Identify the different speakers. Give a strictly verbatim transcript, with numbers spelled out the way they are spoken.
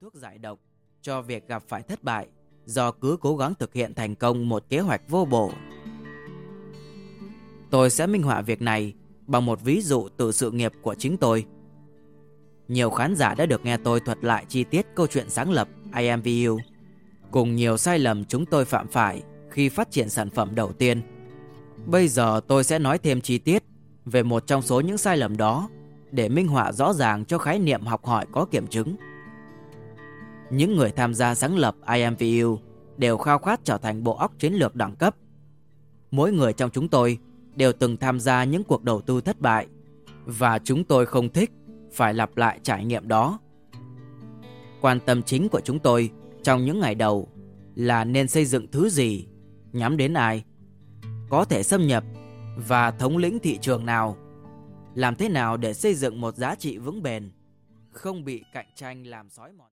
Speaker 1: thuốc giải độc cho việc gặp phải thất bại do cứ cố gắng thực hiện thành công một kế hoạch vô bổ. Tôi sẽ minh họa việc này bằng một ví dụ từ sự nghiệp của chính tôi. Nhiều khán giả đã được nghe tôi thuật lại chi tiết câu chuyện sáng lập i em vê u, cùng nhiều sai lầm chúng tôi phạm phải khi phát triển sản phẩm đầu tiên. Bây giờ tôi sẽ nói thêm chi tiết về một trong số những sai lầm đó để minh họa rõ ràng cho khái niệm học hỏi có kiểm chứng. Những người tham gia sáng lập i em vê u đều khao khát trở thành bộ óc chiến lược đẳng cấp. Mỗi người trong chúng tôi đều từng tham gia những cuộc đầu tư thất bại, và chúng tôi không thích phải lặp lại trải nghiệm đó. Quan tâm chính của chúng tôi trong những ngày đầu là nên xây dựng thứ gì, nhắm đến ai, có thể xâm nhập và thống lĩnh thị trường nào, làm thế nào để xây dựng một giá trị vững bền, không bị cạnh tranh làm xói mòn.